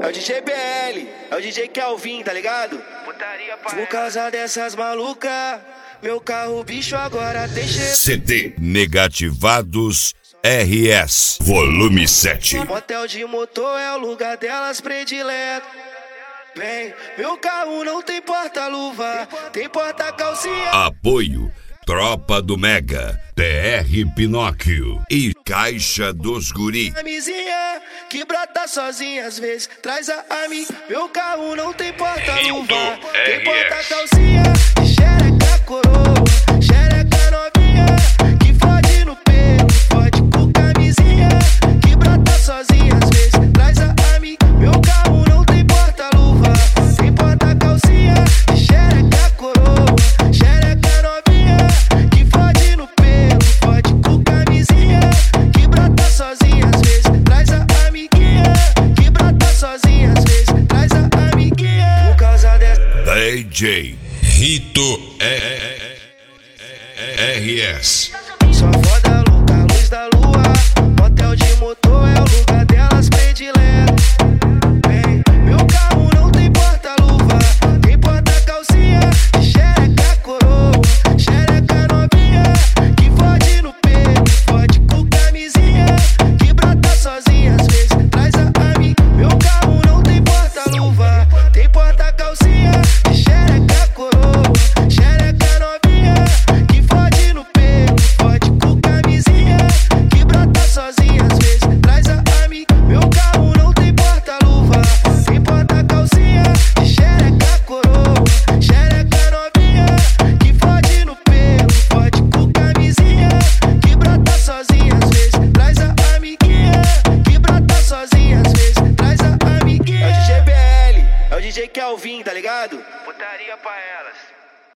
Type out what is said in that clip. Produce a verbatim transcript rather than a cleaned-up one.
É o D J B L, é o D J Kelvin, tá ligado? Putaria pra Por causa dessas malucas, meu carro bicho agora tem cheiro. C D Negativados R S Volume sete. Motel de motor é o lugar delas predileto. Vem, meu carro não tem porta-luva, tem porta-calcinha. Apoio Tropa do Mega, T R Pinóquio e Caixa dos Guri. Camisinha que brota sozinha às vezes traz a ami. Meu carro não tem porta-luva, tem porta-calcinha. Xereca coroa, xereca novinha que fode no pelo, fode com camisinha que brota sozinha às vezes traz a ami. Meu carro não tem porta-luva, tem porta-calcinha. Xereca coroa, xereca novinha que fode no pelo, fode com camisinha que brota sozinha às vezes traz a amiguinha que brota sozinha às vezes traz a amiguinha. Por causa dessa D J Rito R S. só foda louca, luz da lua. Motel de motor é o lugar delas predileto. Vem, meu carro não tem porta-luva, tem porta-calcinha. Xereca coroa, xereca novinha que fode no pelo, fode com camisinha que brota sozinha às vezes traz a ami. Meu carro não tem porta-luva, tem porta-calcinha. Xereca coroa, xereca novinha que fode no pelo, fode com camisinha que brota sozinha às vezes traz a ami. Meu carro não tem porta-luva, tem porta-calcinha. Xereca coroa, xereca novinha que fode no pelo, fode com camisinha que brota sozinha às vezes traz a amiguinha que brota sozinha às vezes traz a amiguinha. É o D J B L, é o D J Kelvin, tá ligado? putaria pra elas.